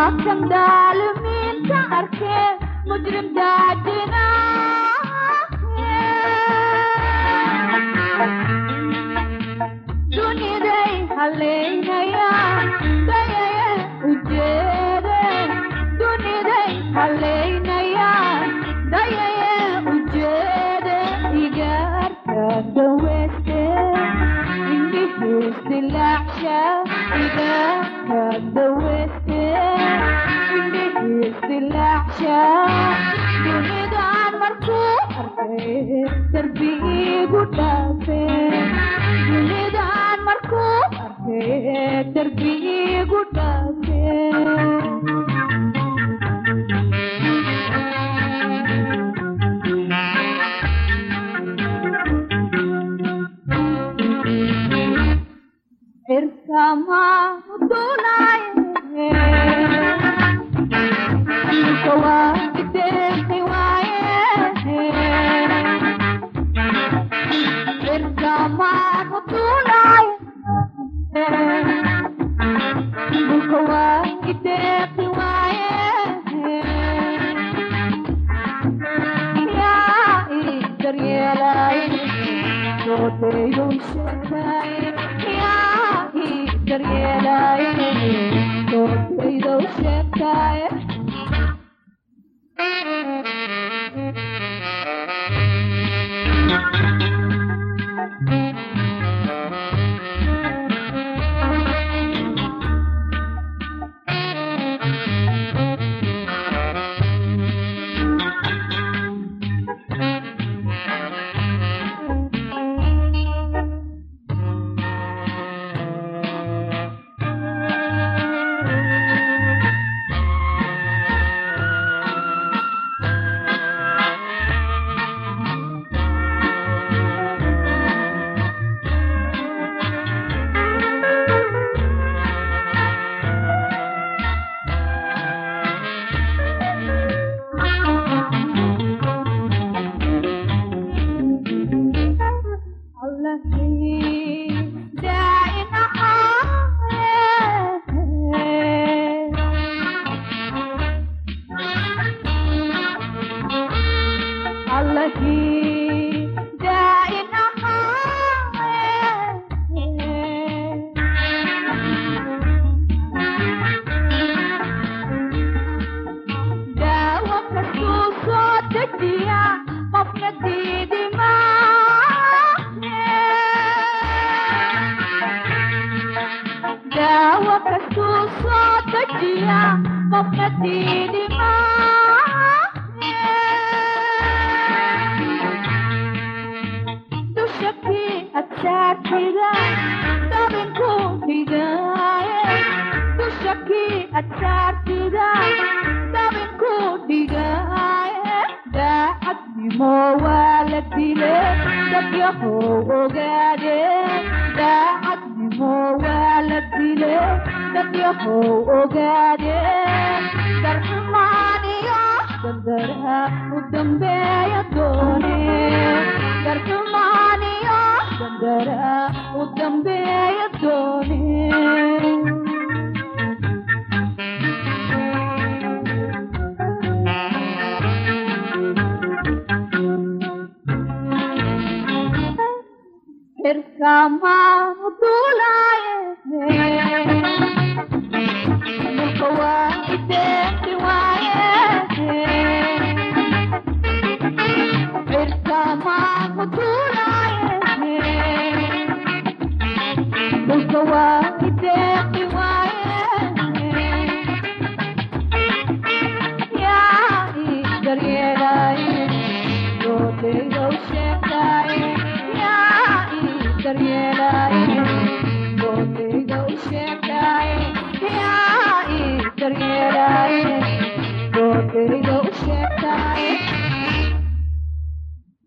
كم ظالمين تعرفين مجرم داجنا دنيا داي علينا يا داي وجيدة دنيا داي علينا يا داي وجيدة يقار كدوستي إني فزت العشاء يقار كدوستي إني فزت العشاء دنيا دان مركوب دربي قدامي دنيا دان مركوب دربي قدامي Bersama tunai kawan dewaya bersama tunai kawan dewaya ya terjelai sote yusai ya terjelai sote yusai bersama tunai kawan dewaya bersama tunai kawan dewaya ya terjelai sote yusai terjelai sote yusai ya terjelai sote